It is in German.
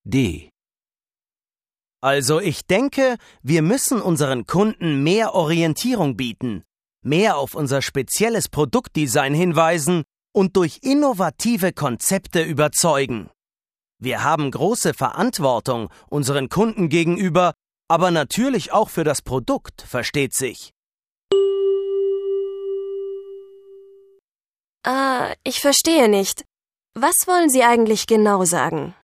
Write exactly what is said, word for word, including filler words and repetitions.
D. Also ich denke, wir müssen unseren Kunden mehr Orientierung bieten, mehr auf unser spezielles Produktdesign hinweisen und durch innovative Konzepte überzeugen. Wir haben große Verantwortung unseren Kunden gegenüber, aber natürlich auch für das Produkt, versteht sich. Ah, ich verstehe nicht. Was wollen Sie eigentlich genau sagen?